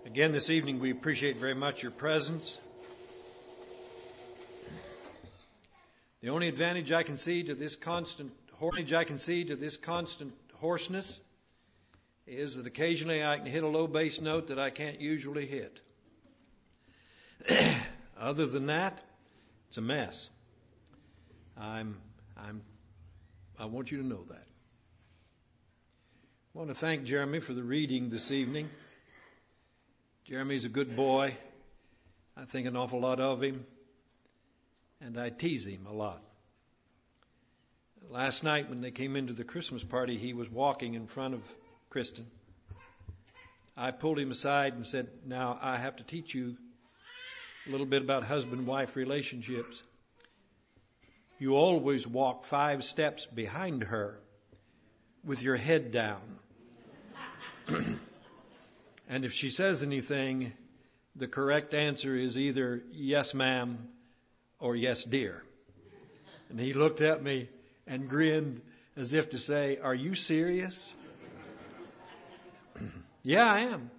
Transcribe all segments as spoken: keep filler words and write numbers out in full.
Again this evening, we appreciate very much your presence. The only advantage I can see to this constant advantage I can see to this constant hoarseness is that occasionally I can hit a low bass note that I can't usually hit. Other than that, it's a mess. I'm I'm I want you to know that. I want to thank Jeremy for the reading this evening. Jeremy's a good boy. I think an awful lot of him, and I tease him a lot. Last night when they came into the Christmas party, he was walking in front of Kristen. I pulled him aside and said, "Now I have to teach you a little bit about husband-wife relationships. You always walk five steps behind her with your head down. And if she says anything, the correct answer is either yes, ma'am, or yes, dear." And he looked at me and grinned as if to say, "Are you serious?" Yeah, I am.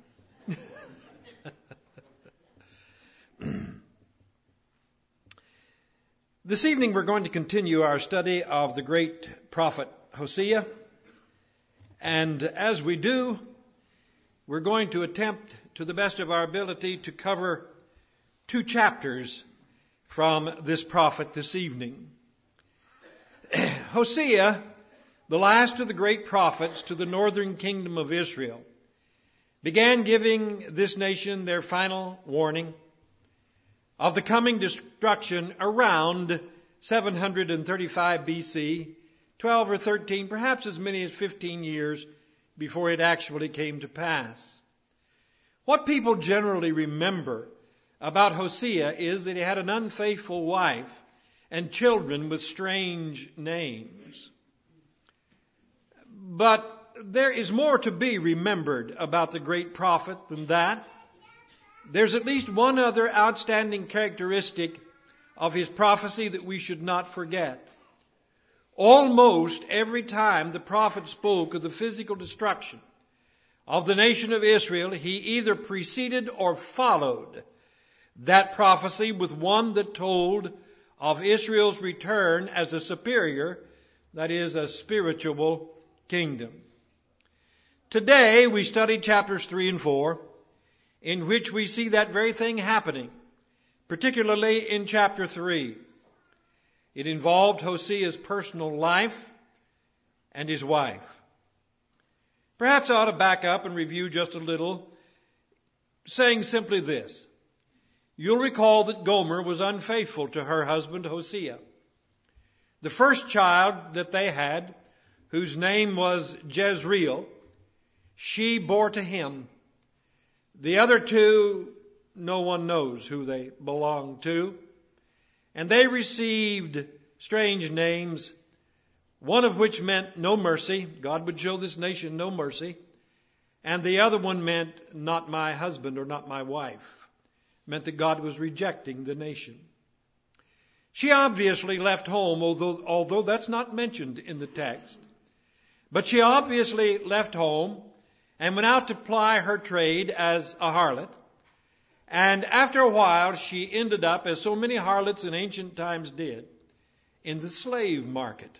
This evening we're going to continue our study of the great prophet Hosea. And as we do, we're going to attempt to the best of our ability to cover two chapters from this prophet this evening. Hosea, the last of the great prophets to the northern kingdom of Israel, began giving this nation their final warning of the coming destruction around seven hundred thirty-five B C, twelve or thirteen, perhaps as many as fifteen years before it actually came to pass. What people generally remember about Hosea is that he had an unfaithful wife and children with strange names. But there is more to be remembered about the great prophet than that. There's at least one other outstanding characteristic of his prophecy that we should not forget. Almost every time the prophet spoke of the physical destruction of the nation of Israel, he either preceded or followed that prophecy with one that told of Israel's return as a superior, that is, a spiritual kingdom. Today we study chapters three and four, in which we see that very thing happening, particularly in chapter three. It involved Hosea's personal life and his wife. Perhaps I ought to back up and review just a little, saying simply this. You'll recall that Gomer was unfaithful to her husband Hosea. The first child that they had, whose name was Jezreel, she bore to him. The other two, no one knows who they belonged to. And they received strange names, one of which meant no mercy. God would show this nation no mercy. And the other one meant not my husband or not my wife. Meant that God was rejecting the nation. She obviously left home, although, although that's not mentioned in the text. But she obviously left home and went out to ply her trade as a harlot. And after a while, she ended up, as so many harlots in ancient times did, in the slave market.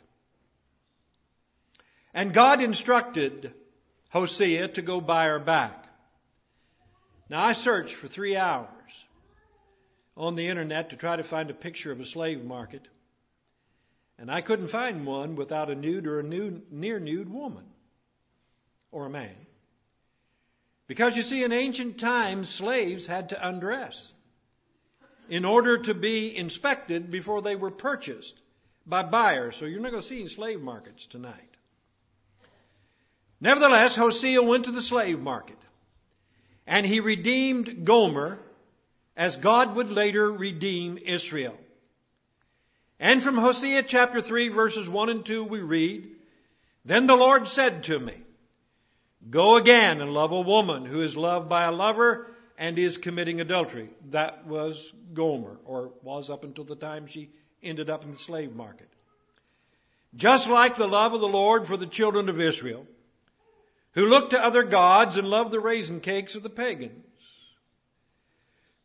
And God instructed Hosea to go buy her back. Now, I searched for three hours on the internet to try to find a picture of a slave market. And I couldn't find one without a nude or a nude, near nude woman or a man. Because you see, in ancient times, slaves had to undress in order to be inspected before they were purchased by buyers. So you're not going to see any slave markets tonight. Nevertheless, Hosea went to the slave market and he redeemed Gomer as God would later redeem Israel. And from Hosea chapter three, verses one and two, we read, "Then the Lord said to me, go again and love a woman who is loved by a lover and is committing adultery." That was Gomer, or was up until the time she ended up in the slave market. "Just like the love of the Lord for the children of Israel, who look to other gods and love the raisin cakes of the pagans."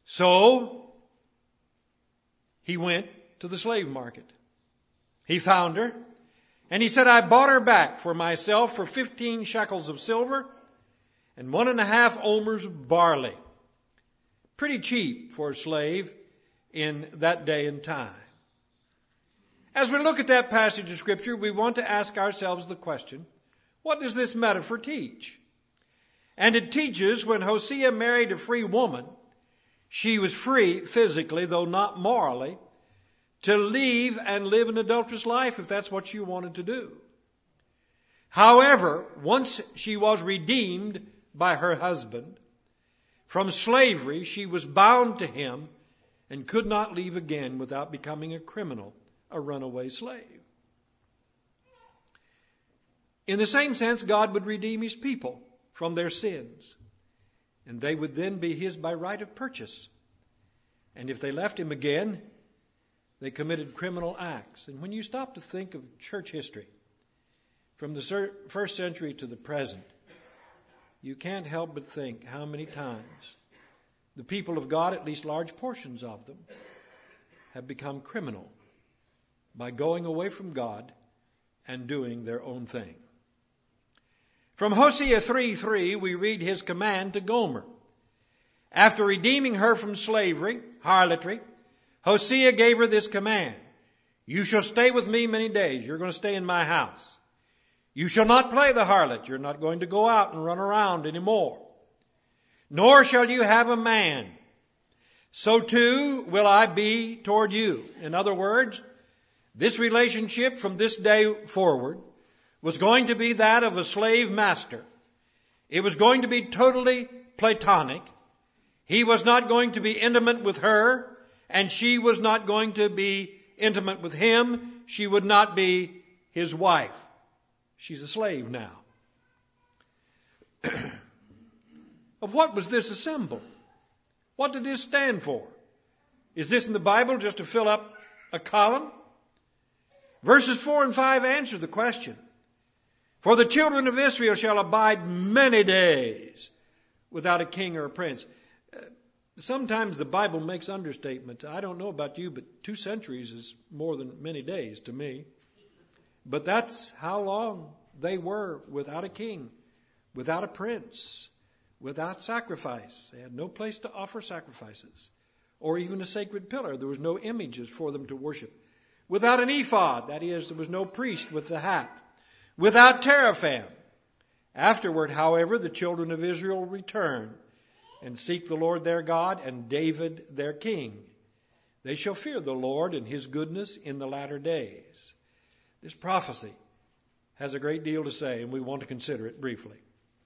So he went to the slave market. He found her, and he said, I bought her back for myself for fifteen shekels of silver and one and a half omers of barley. Pretty cheap for a slave in that day and time. As we look at that passage of Scripture, we want to ask ourselves the question, what does this metaphor teach? And it teaches when Hosea married a free woman, she was free physically, though not morally, to leave and live an adulterous life if that's what she wanted to do. However, once she was redeemed by her husband from slavery, she was bound to him and could not leave again without becoming a criminal, a runaway slave. In the same sense, God would redeem his people from their sins, and they would then be his by right of purchase. And if they left him again, they committed criminal acts. And when you stop to think of church history, from the first century to the present, you can't help but think how many times the people of God, at least large portions of them, have become criminal by going away from God and doing their own thing. From Hosea three three, we read his command to Gomer. After redeeming her from slavery, harlotry, Hosea gave her this command. You shall stay with me many days. You're going to stay in my house. You shall not play the harlot. You're not going to go out and run around anymore. Nor shall you have a man. So too will I be toward you. In other words, this relationship from this day forward was going to be that of a slave master. It was going to be totally platonic. He was not going to be intimate with her, and she was not going to be intimate with him. She would not be his wife. She's a slave now. Of what was this a symbol? What did this stand for? Is this in the Bible just to fill up a column? Verses four and five answer the question. For the children of Israel shall abide many days without a king or a prince. Uh, sometimes the Bible makes understatements. I don't know about you, but two centuries is more than many days to me. But that's how long they were without a king, without a prince, without sacrifice. They had no place to offer sacrifices or even a sacred pillar. There was no images for them to worship. Without an ephod, that is, there was no priest with the hat. Without teraphim. Afterward, however, the children of Israel return and seek the Lord their God and David their king. They shall fear the Lord and his goodness in the latter days. This prophecy has a great deal to say, and we want to consider it briefly.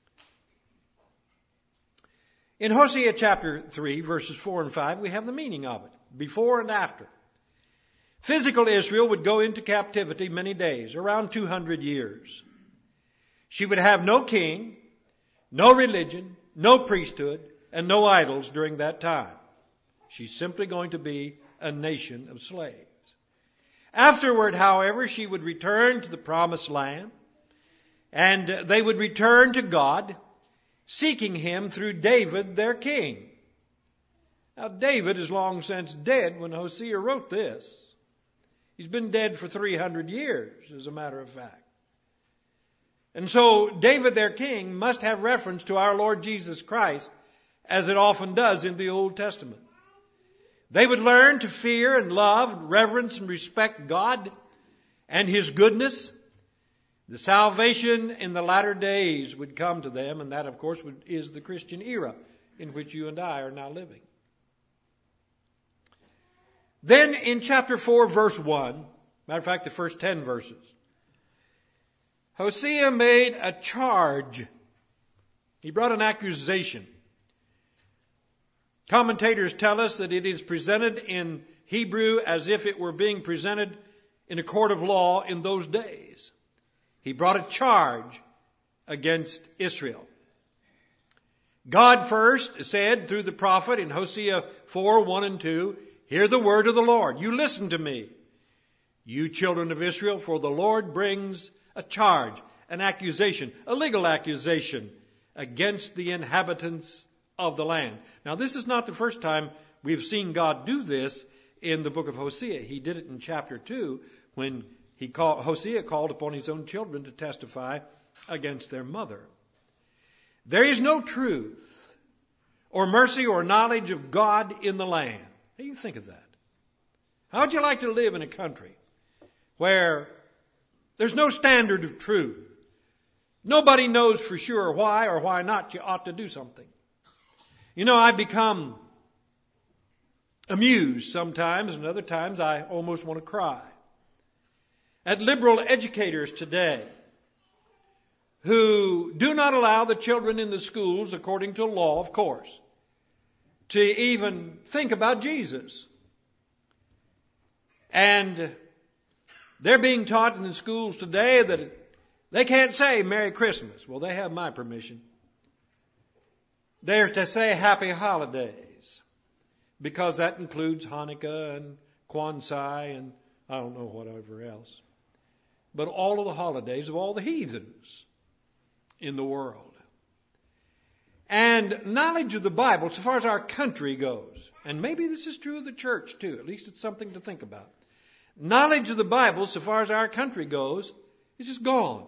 In Hosea chapter three, verses four and five, we have the meaning of it, before and after. Physical Israel would go into captivity many days, around two hundred years. She would have no king, no religion, no priesthood, and no idols during that time. She's simply going to be a nation of slaves. Afterward, however, she would return to the promised land, and they would return to God, seeking him through David, their king. Now, David is long since dead when Hosea wrote this. He's been dead for three hundred years, as a matter of fact. And so David, their king, must have reference to our Lord Jesus Christ, as it often does in the Old Testament. They would learn to fear and love, reverence and respect God and his goodness. The salvation in the latter days would come to them, and that, of course, would, is the Christian era in which you and I are now living. Then in chapter four, verse one, matter of fact, the first ten verses, Hosea made a charge. He brought an accusation. Commentators tell us that it is presented in Hebrew as if it were being presented in a court of law in those days. He brought a charge against Israel. God first said through the prophet in Hosea four, one and two, hear the word of the Lord. You listen to me, you children of Israel, for the Lord brings a charge, an accusation, a legal accusation against the inhabitants of the land. Now, this is not the first time we've seen God do this in the book of Hosea. He did it in chapter two when he called, Hosea called upon his own children to testify against their mother. There is no truth or mercy or knowledge of God in the land. How do you think of that? How would you like to live in a country where there's no standard of truth? Nobody knows for sure why or why not you ought to do something. You know, I become amused sometimes, and other times I almost want to cry at liberal educators today who do not allow the children in the schools, according to law, of course, to even think about Jesus. And they're being taught in the schools today that they can't say Merry Christmas. Well, they have my permission. They're to say Happy Holidays, because that includes Hanukkah and Kwanzaa and I don't know whatever else. But all of the holidays of all the heathens in the world. And knowledge of the Bible, so far as our country goes, and maybe this is true of the church too, at least it's something to think about. Knowledge of the Bible, so far as our country goes, is just gone.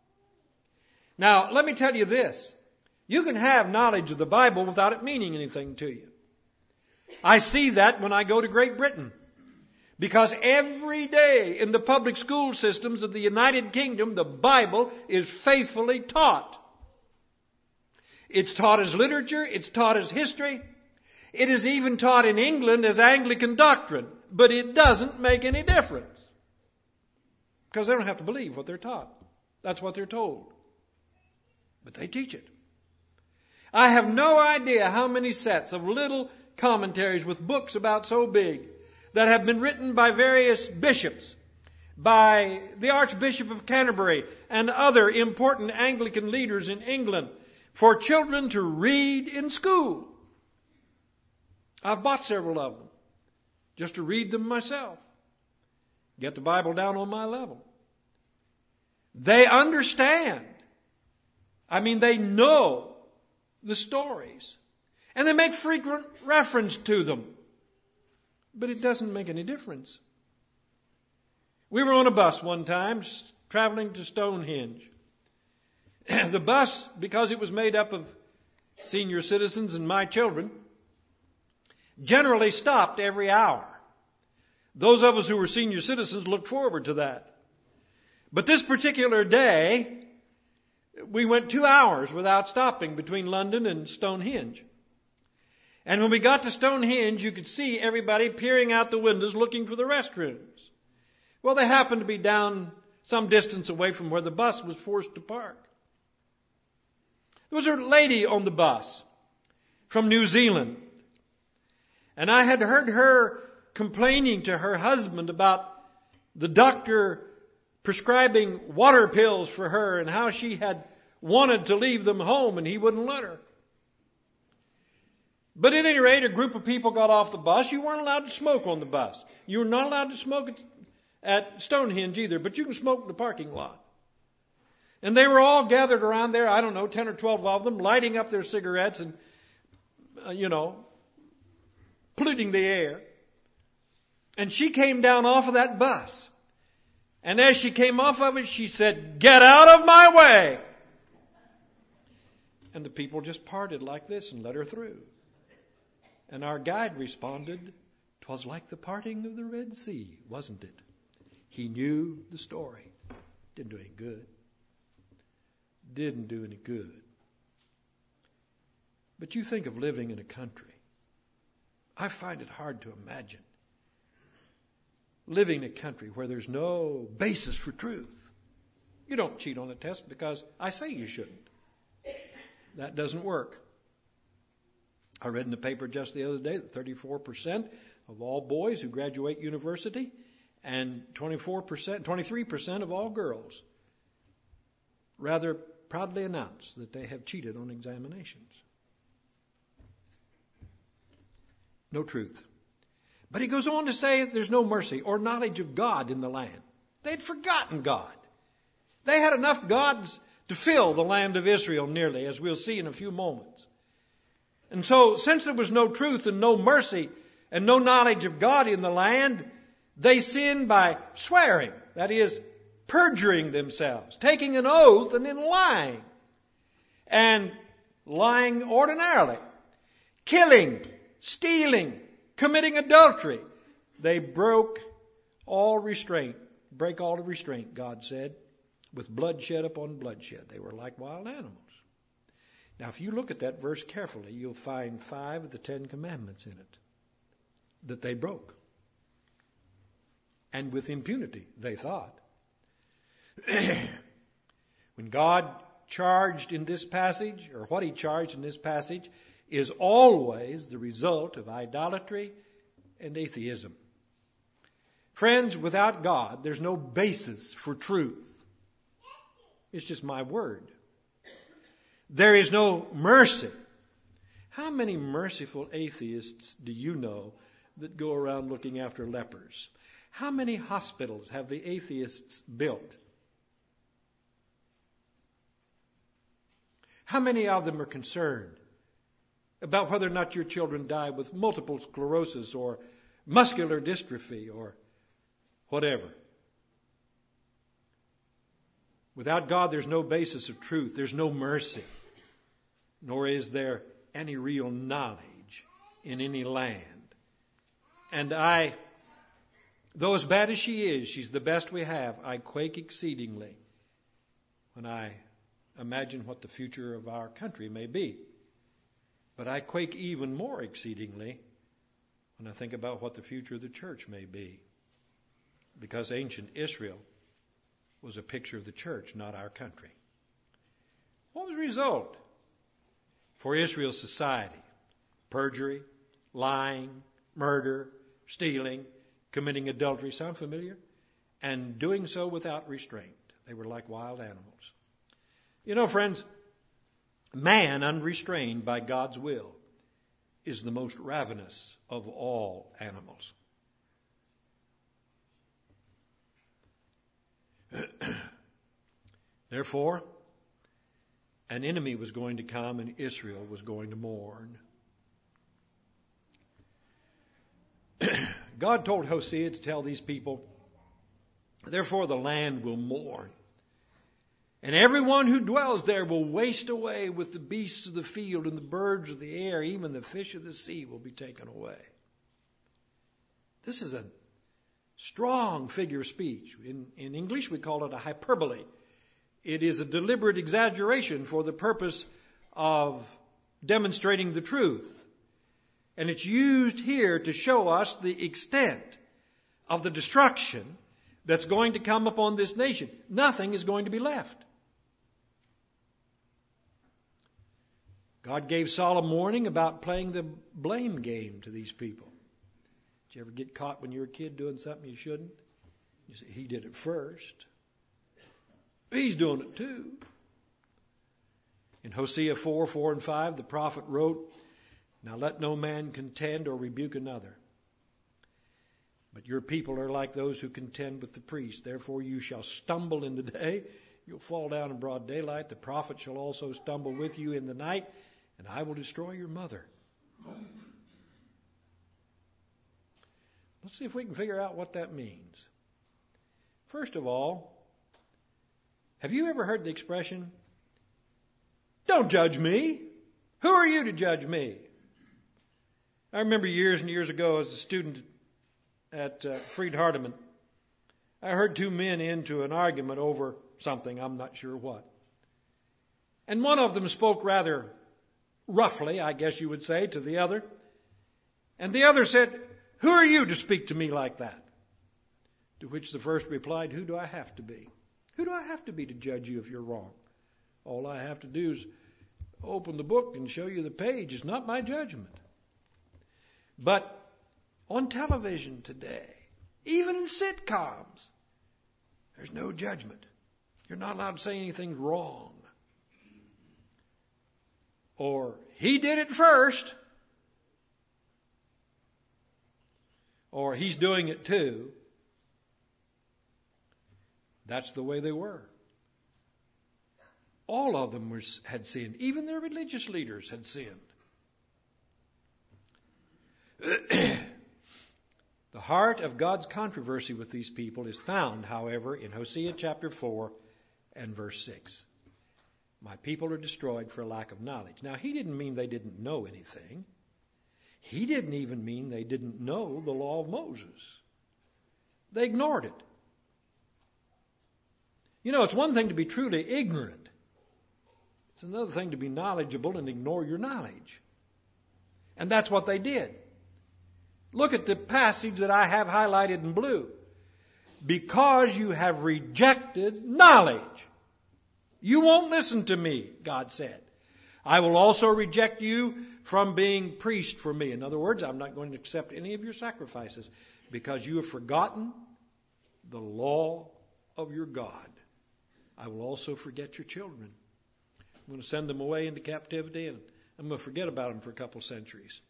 Now, let me tell you this. You can have knowledge of the Bible without it meaning anything to you. I see that when I go to Great Britain. Because every day in the public school systems of the United Kingdom, the Bible is faithfully taught. It's taught as literature. It's taught as history. It is even taught in England as Anglican doctrine. But it doesn't make any difference. Because they don't have to believe what they're taught. That's what they're told. But they teach it. I have no idea how many sets of little commentaries with books about so big that have been written by various bishops, by the Archbishop of Canterbury and other important Anglican leaders in England for children to read in school. I've bought several of them just to read them myself. Get the Bible down on my level. They understand. I mean, they know the stories. And they make frequent reference to them. But it doesn't make any difference. We were on a bus one time traveling to Stonehenge. The bus, because it was made up of senior citizens and my children, generally stopped every hour. Those of us who were senior citizens looked forward to that. But this particular day, we went two hours without stopping between London and Stonehenge. And when we got to Stonehenge, you could see everybody peering out the windows looking for the restrooms. Well, they happened to be down some distance away from where the bus was forced to park. There was a lady on the bus from New Zealand. And I had heard her complaining to her husband about the doctor prescribing water pills for her and how she had wanted to leave them home and he wouldn't let her. But at any rate, a group of people got off the bus. You weren't allowed to smoke on the bus. You were not allowed to smoke at Stonehenge either, but you can smoke in the parking lot. And they were all gathered around there, I don't know, ten or twelve of them, lighting up their cigarettes and, uh, you know, polluting the air. And she came down off of that bus. And as she came off of it, she said, "Get out of my way!" And the people just parted like this and let her through. And our guide responded, "'Twas like the parting of the Red Sea, wasn't it?" He knew the story. Didn't do any good. Didn't do any good. But you think of living in a country. I find it hard to imagine living in a country where there's no basis for truth. You don't cheat on a test because I say you shouldn't. That doesn't work. I read in the paper just the other day that thirty-four percent of all boys who graduate university and twenty-four percent, twenty-three percent of all girls rather proudly announce that they have cheated on examinations. No truth. But he goes on to say there's no mercy or knowledge of God in the land. They'd forgotten God. They had enough gods to fill the land of Israel nearly, as we'll see in a few moments. And so, since there was no truth and no mercy and no knowledge of God in the land, they sin by swearing, that is, perjuring themselves, taking an oath and then lying, and lying ordinarily, killing, stealing, committing adultery. They broke all restraint, break all restraint, God said, with bloodshed upon bloodshed. They were like wild animals. Now, if you look at that verse carefully, you'll find five of the Ten Commandments in it that they broke. And with impunity, they thought. When God charged in this passage, or what he charged in this passage, is always the result of idolatry and atheism. Friends, without God, there's no basis for truth. It's just my word. There is no mercy. How many merciful atheists do you know that go around looking after lepers? How many hospitals have the atheists built? How many of them are concerned about whether or not your children die with multiple sclerosis or muscular dystrophy or whatever? Without God, there's no basis of truth. There's no mercy. Nor is there any real knowledge in any land. And I, though as bad as she is, she's the best we have, I quake exceedingly when I imagine what the future of our country may be. But I quake even more exceedingly when I think about what the future of the church may be. Because ancient Israel was a picture of the church, not our country. What was the result for Israel's society? Perjury, lying, murder, stealing, committing adultery. Sound familiar? And doing so without restraint. They were like wild animals. You know, friends, man unrestrained by God's will is the most ravenous of all animals. Therefore, an enemy was going to come and Israel was going to mourn. God told Hosea to tell these people, therefore the land will mourn, and everyone who dwells there will waste away with the beasts of the field and the birds of the air, even the fish of the sea will be taken away. This is a strong figure of speech. In, in English, we call it a hyperbole. It is a deliberate exaggeration for the purpose of demonstrating the truth. And it's used here to show us the extent of the destruction that's going to come upon this nation. Nothing is going to be left. God gave solemn warning about playing the blame game to these people. Did you ever get caught when you were a kid doing something you shouldn't? You say, he did it first. He's doing it too. In Hosea four, four and five, the prophet wrote, now let no man contend or rebuke another. But your people are like those who contend with the priest. Therefore you shall stumble in the day. You'll fall down in broad daylight. The prophet shall also stumble with you in the night, and I will destroy your mother. Let's see if we can figure out what that means. First of all, have you ever heard the expression, don't judge me? Who are you to judge me? I remember years and years ago as a student at uh, Freed Hardeman, I heard two men into an argument over something, I'm not sure what. And one of them spoke rather roughly, I guess you would say, to the other. And the other said, who are you to speak to me like that? To which the first replied, who do I have to be? Who do I have to be to judge you if you're wrong? All I have to do is open the book and show you the page. It's not my judgment. But on television today, even in sitcoms, there's no judgment. You're not allowed to say anything wrong. Or, he did it first. Or, he's doing it too. That's the way they were. All of them were, had sinned. Even their religious leaders had sinned. The heart of God's controversy with these people is found, however, in Hosea chapter four and verse six. My people are destroyed for a lack of knowledge. Now, he didn't mean they didn't know anything. He didn't even mean they didn't know the law of Moses. They ignored it. You know, it's one thing to be truly ignorant. It's another thing to be knowledgeable and ignore your knowledge. And that's what they did. Look at the passage that I have highlighted in blue. Because you have rejected knowledge, you won't listen to me, God said. I will also reject you from being priest for me. In other words, I'm not going to accept any of your sacrifices because you have forgotten the law of your God. I will also forget your children. I'm going to send them away into captivity, and I'm going to forget about them for a couple centuries.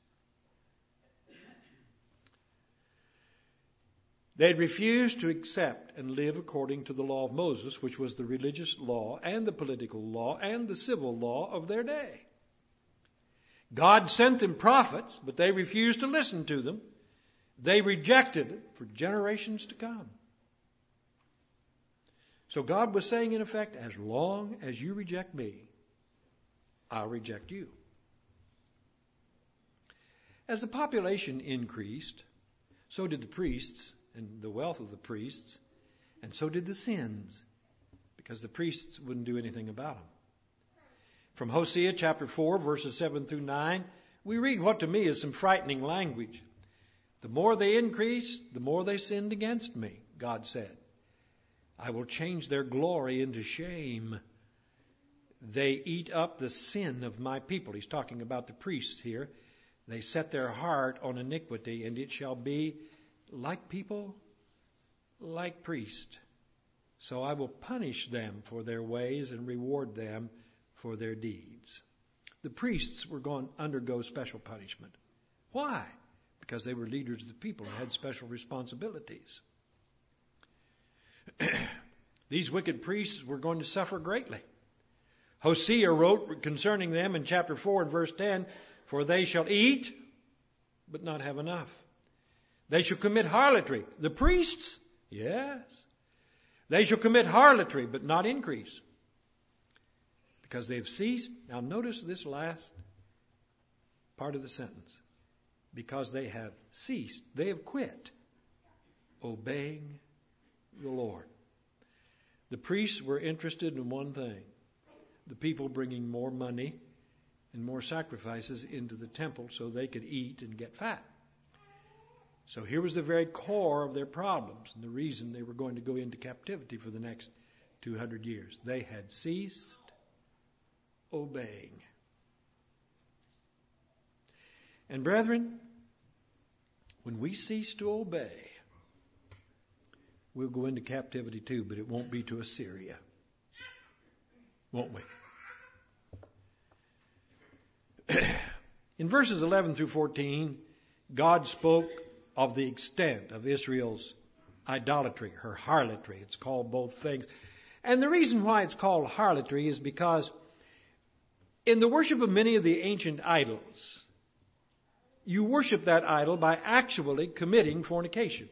They'd refused to accept and live according to the law of Moses, which was the religious law and the political law and the civil law of their day. God sent them prophets, but they refused to listen to them. They rejected it for generations to come. So God was saying, in effect, as long as you reject me, I'll reject you. As the population increased, so did the priests and the wealth of the priests, and so did the sins, because the priests wouldn't do anything about them. From Hosea chapter four, verses seven through nine, we read what to me is some frightening language. The more they increased, the more they sinned against me, God said. I will change their glory into shame. They eat up the sin of my people. He's talking about the priests here. They set their heart on iniquity, and it shall be like people, like priests. So I will punish them for their ways and reward them for their deeds. The priests were going to undergo special punishment. Why? Because they were leaders of the people and had special responsibilities. These wicked priests were going to suffer greatly. Hosea wrote concerning them in chapter four and verse ten, for they shall eat, but not have enough. They shall commit harlotry. The priests? Yes. They shall commit harlotry, but not increase. Because they have ceased. Now notice this last part of the sentence. Because they have ceased. They have quit obeying the Lord. The priests were interested in one thing. The people bringing more money and more sacrifices into the temple so they could eat and get fat. So here was the very core of their problems and the reason they were going to go into captivity for the next two hundred years. They had ceased obeying. And brethren, when we cease to obey, we'll go into captivity too, but it won't be to Assyria. Won't we? In verses eleven through fourteen, God spoke of the extent of Israel's idolatry, her harlotry. It's called both things. And the reason why it's called harlotry is because in the worship of many of the ancient idols, you worship that idol by actually committing fornication.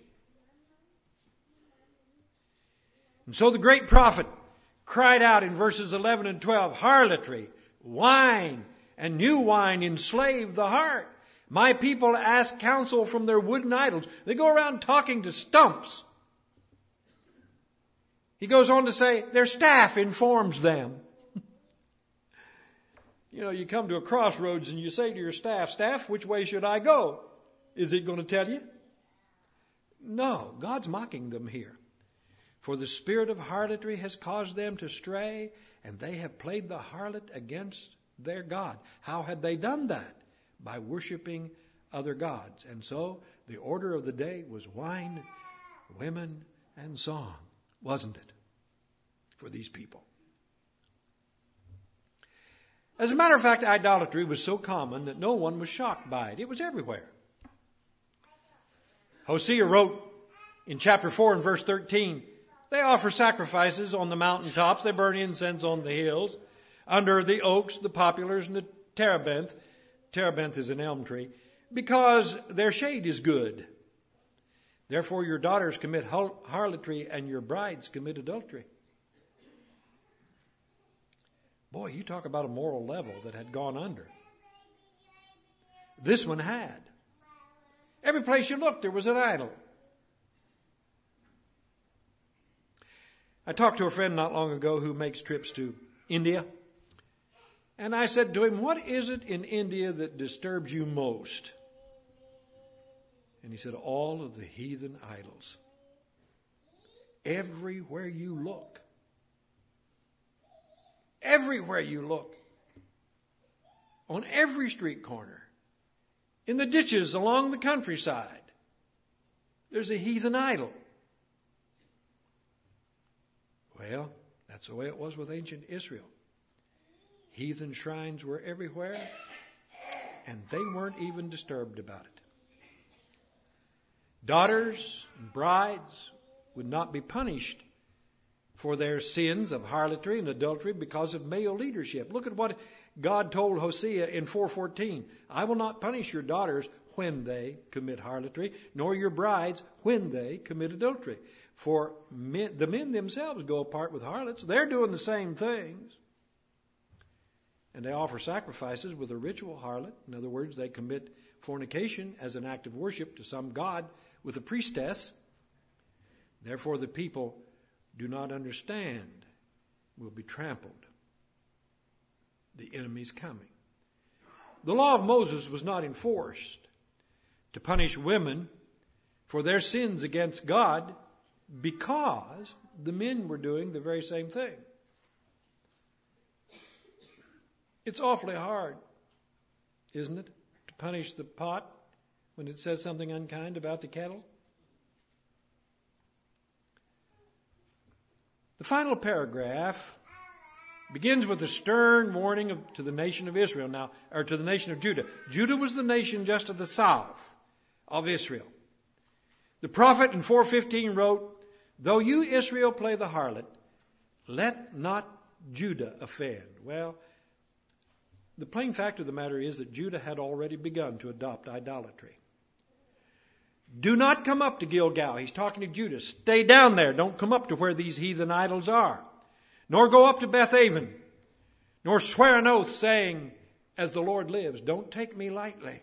And so the great prophet cried out in verses eleven and twelve, harlotry, wine, and new wine enslave the heart. My people ask counsel from their wooden idols. They go around talking to stumps. He goes on to say, their staff informs them. You know, you come to a crossroads and you say to your staff, staff, which way should I go? Is it going to tell you? No, God's mocking them here. For the spirit of harlotry has caused them to stray, and they have played the harlot against their God. How had they done that? By worshiping other gods. And so the order of the day was wine, women, and song, wasn't it? For these people. As a matter of fact, idolatry was so common that no one was shocked by it. It was everywhere. Hosea wrote in chapter four and verse thirteen, they offer sacrifices on the mountaintops. They burn incense on the hills, under the oaks, the poplars, and the terebinth. Terebinth is an elm tree. Because their shade is good. Therefore your daughters commit harlotry and your brides commit adultery. Boy, you talk about a moral level that had gone under. This one had. Every place you looked, there was an idol. I talked to a friend not long ago who makes trips to India. And I said to him, what is it in India that disturbs you most? And he said, all of the heathen idols. Everywhere you look. Everywhere you look. On every street corner. In the ditches along the countryside. There's a heathen idol. Well, that's the way it was with ancient Israel. Heathen shrines were everywhere, and they weren't even disturbed about it. Daughters and brides would not be punished for their sins of harlotry and adultery because of male leadership. Look at what God told Hosea in four fourteen. I will not punish your daughters when they commit harlotry, nor your brides when they commit adultery. For men, the men themselves go apart with harlots. They're doing the same things. And they offer sacrifices with a ritual harlot. In other words, they commit fornication as an act of worship to some god with a priestess. Therefore, the people do not understand, will be trampled. The enemy's coming. The law of Moses was not enforced to punish women for their sins against God because the men were doing the very same thing. It's awfully hard, isn't it, to punish the pot when it says something unkind about the kettle? The final paragraph begins with a stern warning of, to the nation of Israel now, or to the nation of Judah. Judah was the nation just to the south of Israel. The prophet in four fifteen wrote, though you, Israel, play the harlot, let not Judah offend. Well, the plain fact of the matter is that Judah had already begun to adopt idolatry. Do not come up to Gilgal. He's talking to Judah. Stay down there. Don't come up to where these heathen idols are. Nor go up to Bethaven. Nor swear an oath saying, as the Lord lives, don't take me lightly.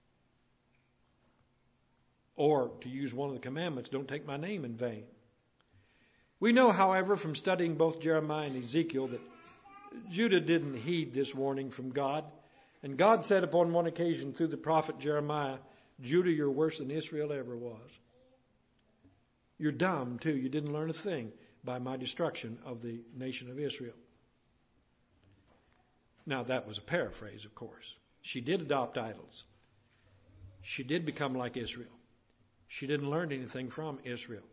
Or, to use one of the commandments, don't take my name in vain. We know, however, from studying both Jeremiah and Ezekiel that Judah didn't heed this warning from God. And God said upon one occasion through the prophet Jeremiah, Judah, you're worse than Israel ever was. You're dumb, too. You didn't learn a thing by my destruction of the nation of Israel. Now, that was a paraphrase, of course. She did adopt idols. She did become like Israel. She didn't learn anything from Israel.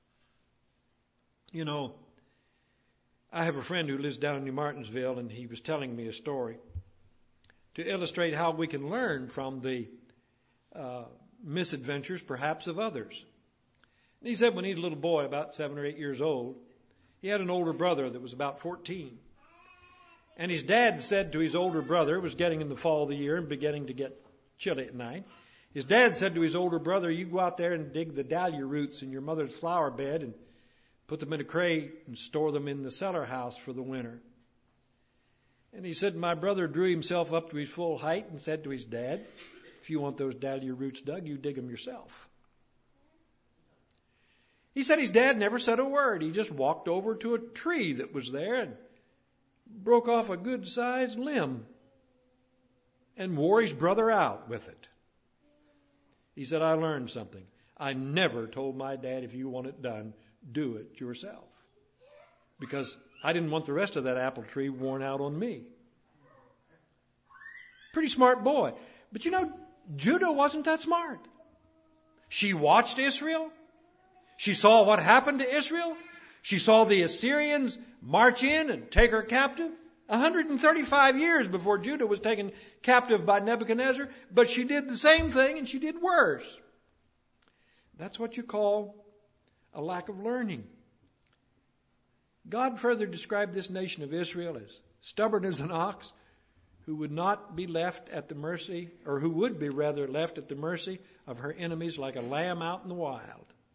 You know, I have a friend who lives down in New Martinsville, and he was telling me a story to illustrate how we can learn from the uh, misadventures, perhaps, of others. And he said when he was a little boy, about seven or eight years old, he had an older brother that was about fourteen. And his dad said to his older brother, it was getting in the fall of the year and beginning to get chilly at night. His dad said to his older brother, you go out there and dig the dahlia roots in your mother's flower bed and put them in a crate and store them in the cellar house for the winter. And he said, my brother drew himself up to his full height and said to his dad, if you want those dahlia roots dug, you dig them yourself. He said his dad never said a word. He just walked over to a tree that was there and broke off a good-sized limb and wore his brother out with it. He said, I learned something. I never told my dad, if you want it done, do it yourself. Because I didn't want the rest of that apple tree worn out on me. Pretty smart boy. But you know, Judah wasn't that smart. She watched Israel. She saw what happened to Israel. She saw the Assyrians march in and take her captive. one hundred thirty-five years before Judah was taken captive by Nebuchadnezzar. But she did the same thing and she did worse. That's what you call a lack of learning. God further described this nation of Israel as stubborn as an ox, who would not be left at the mercy, or who would be rather left at the mercy of her enemies like a lamb out in the wild.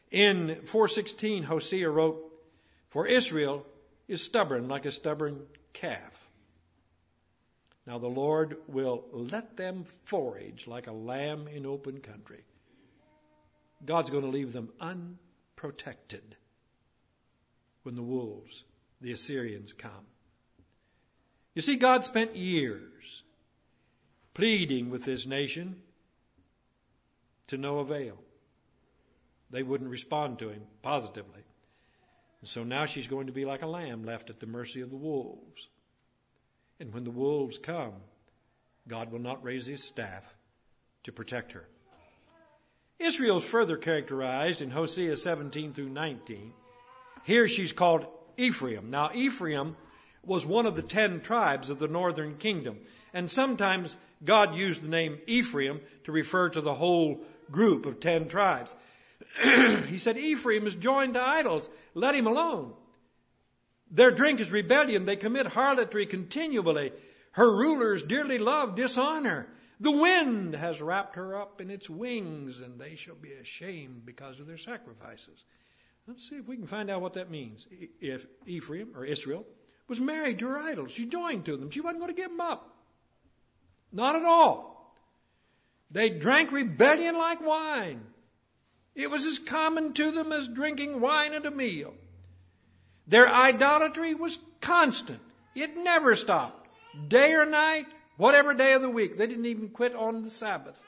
In four sixteen, Hosea wrote, "For Israel is stubborn like a stubborn calf. Now the Lord will let them forage like a lamb in open country." God's going to leave them unprotected when the wolves, the Assyrians, come. You see, God spent years pleading with this nation to no avail. They wouldn't respond to him positively. And so now she's going to be like a lamb left at the mercy of the wolves. And when the wolves come, God will not raise his staff to protect her. Israel is further characterized in Hosea seventeen through nineteen. Here she's called Ephraim. Now Ephraim was one of the ten tribes of the northern kingdom. And sometimes God used the name Ephraim to refer to the whole group of ten tribes. He said, Ephraim is joined to idols. Let him alone. Their drink is rebellion. They commit harlotry continually. Her rulers dearly love dishonor. The wind has wrapped her up in its wings, and they shall be ashamed because of their sacrifices. Let's see if we can find out what that means. If Ephraim, or Israel, was married to her idols, she joined to them. She wasn't going to give them up. Not at all. They drank rebellion like wine. It was as common to them as drinking wine at a meal. Their idolatry was constant. It never stopped. Day or night, whatever day of the week. They didn't even quit on the Sabbath.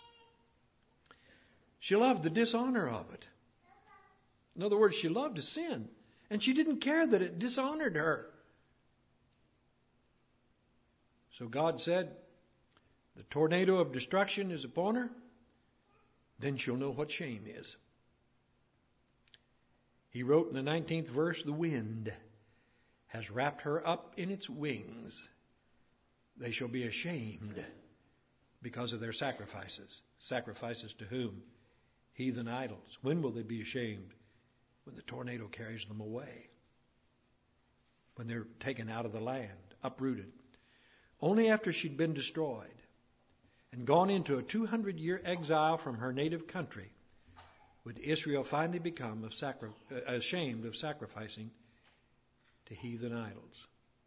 She loved the dishonor of it. In other words, she loved to sin. And she didn't care that it dishonored her. So God said, the tornado of destruction is upon her. Then she'll know what shame is. He wrote in the nineteenth verse, the wind has wrapped her up in its wings. They shall be ashamed because of their sacrifices. Sacrifices to whom? Heathen idols. When will they be ashamed? When the tornado carries them away. When they're taken out of the land, uprooted. Only after she'd been destroyed and gone into a two hundred year exile from her native country would Israel finally become of sacri- ashamed of sacrificing to heathen idols.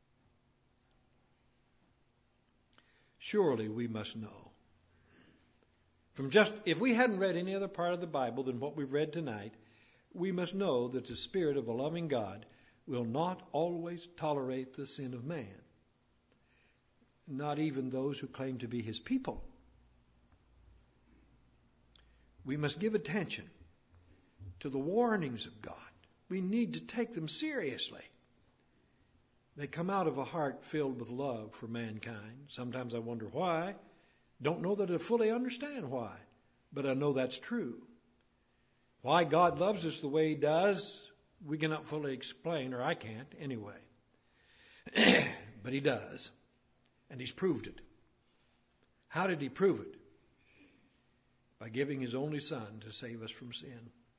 Surely we must know. From just, if we hadn't read any other part of the Bible than what we've read tonight, we must know that the Spirit of a loving God will not always tolerate the sin of man. Not even those who claim to be his people. We must give attention to the warnings of God. We need to take them seriously. They come out of a heart filled with love for mankind. Sometimes I wonder why. Don't know that I fully understand why, but I know that's true. Why God loves us the way he does, we cannot fully explain, or I can't anyway. But he does. And he's proved it. How did he prove it? By giving his only Son to save us from sin.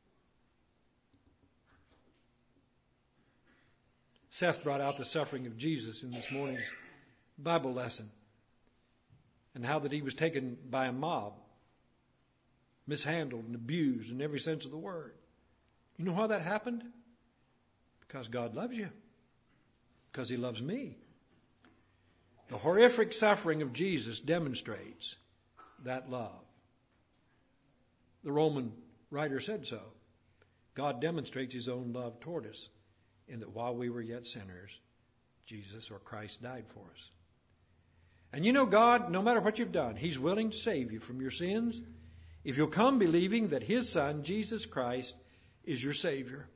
Seth brought out the suffering of Jesus in this morning's Bible lesson. And how that he was taken by a mob. Mishandled and abused in every sense of the word. You know how that happened? Because God loves you. Because he loves me. The horrific suffering of Jesus demonstrates that love. The Roman writer said so. God demonstrates his own love toward us in that while we were yet sinners, Jesus or Christ died for us. And you know God, no matter what you've done, he's willing to save you from your sins if you'll come believing that his Son, Jesus Christ, is your Savior.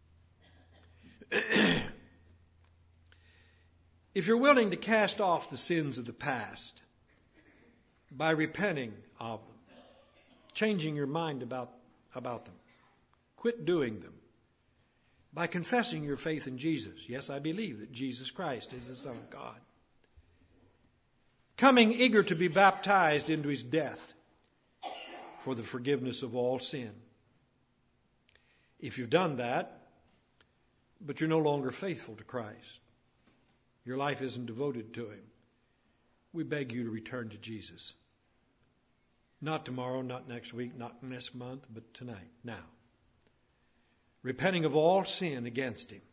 If you're willing to cast off the sins of the past by repenting of them, changing your mind about, about them, quit doing them, by confessing your faith in Jesus. Yes, I believe that Jesus Christ is the Son of God. Coming eager to be baptized into his death for the forgiveness of all sin. If you've done that, but you're no longer faithful to Christ, your life isn't devoted to him, we beg you to return to Jesus. Not tomorrow, not next week, not next month, but tonight, now. repenting of all sin against Him,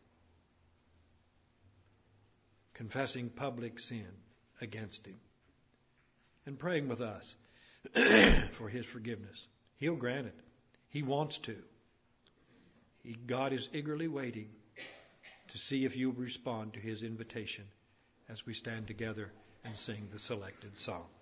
confessing public sin against Him, and praying with us for His forgiveness. He'll grant it. He wants to. He, God is eagerly waiting to see if you'll respond to His invitation as we stand together and sing the selected song.